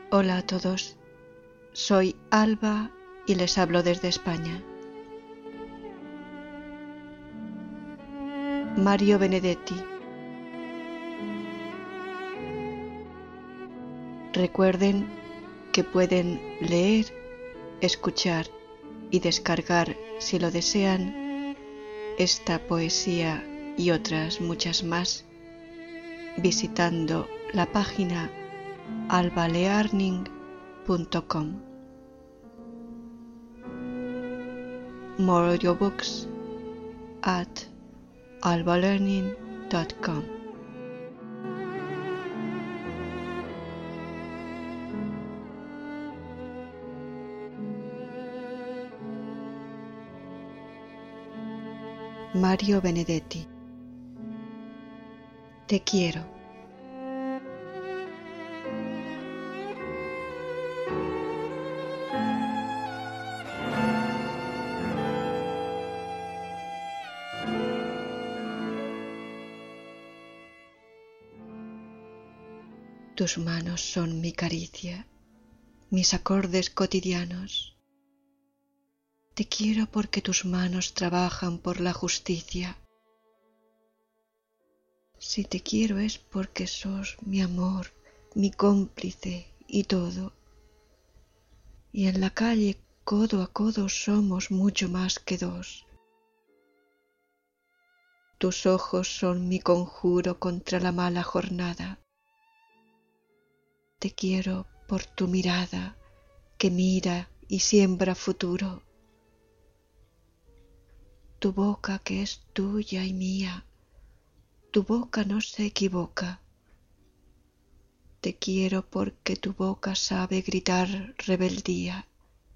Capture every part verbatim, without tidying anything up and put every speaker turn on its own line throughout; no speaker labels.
Hola a todos, soy Alba y les hablo desde España. Mario Benedetti. Recuerden que pueden leer, escuchar y descargar, si lo desean, esta poesía y otras muchas más visitando la página alba learning punto com. More audiobooks at alba learning dot com. Mario Benedetti. Te quiero. Tus manos son mi caricia, mis acordes cotidianos. Te quiero porque tus manos trabajan por la justicia. Si te quiero es porque sos mi amor, mi cómplice y todo. Y en la calle codo a codo somos mucho más que dos. Tus ojos son mi conjuro contra la mala jornada. Te quiero por tu mirada que mira y siembra futuro. Tu boca que es tuya y mía, tu boca no se equivoca. Te quiero porque tu boca sabe gritar rebeldía.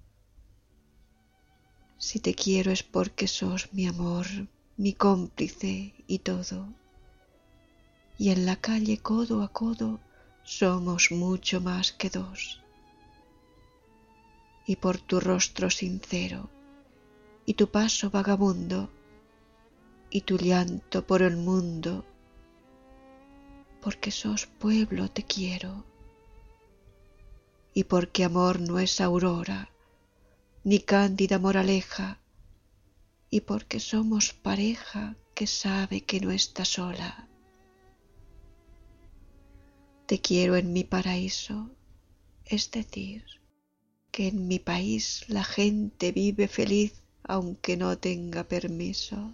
Si te quiero es porque sos mi amor, mi cómplice y todo. Y en la calle codo a codo somos mucho más que dos. Y por tu rostro sincero, y tu paso vagabundo, y tu llanto por el mundo, porque sos pueblo te quiero, y porque amor no es aurora, ni cándida moraleja, y porque somos pareja que sabe que no está sola. Te quiero en mi paraíso, es decir, que en mi país la gente vive feliz aunque no tenga permiso.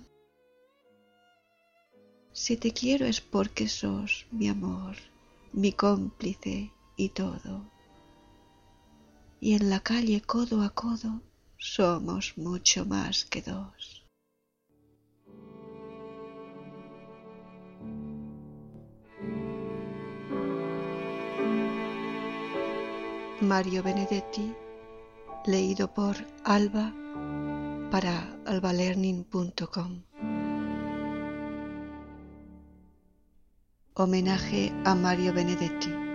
Si te quiero es porque sos mi amor, mi cómplice y todo. Y en la calle codo a codo somos mucho más que dos. Mario Benedetti, leído por Alba para alba learning punto com. Homenaje a Mario Benedetti.